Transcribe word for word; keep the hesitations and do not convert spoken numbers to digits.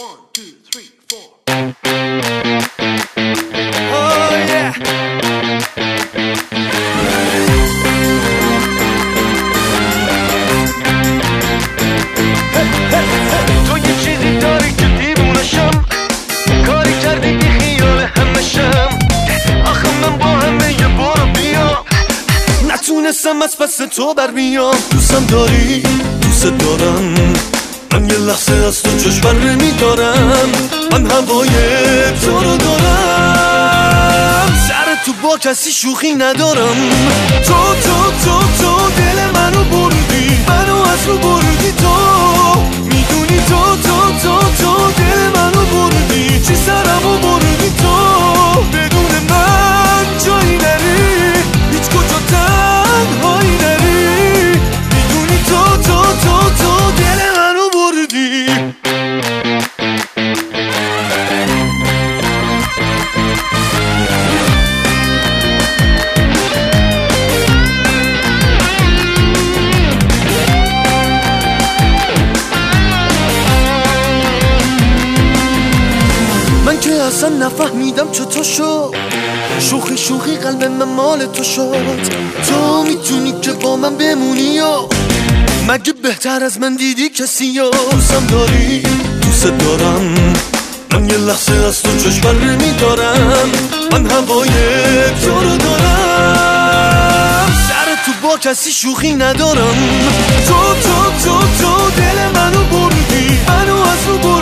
One, two, three, four. Oh yeah. Hey, hey, hey. تو یه چیزی داری که دیوونشم، کاری کردی بی خیال همشم. آخه من با همه یه برو بیا نتونستم از پس تو بر بیام. دوستم داری، دوست دارم، من یه لحظه از تو جوش بر نمیدارم. من هوای تو رو دارم، سر تو با کسی شوخی ندارم. تو تو تو تو دل منو بردی، منو از رو بردی. تو میدونی تو تو تو تو دل منو بردی، چی سرمو بردی. تو بدون من جایی نری، هیچ کجا تنهایی نری. میدونی تو تو تو تو دل منو بردی. من که اصلا نفهمیدم چطور شد، شوخی شوخی قلب من مال تو شد. تو میتونی که با من بمونی یا مگه بهتر از من دیدی کسی یا؟ دوستم داری، دوست دارم، من یه لحظه از تو جوش بر نمیدارم. من هوای تو رو دارم، سر تو با کسی شوخی ندارم. تو تو تو تو دل منو بردی، منو از رو بردی.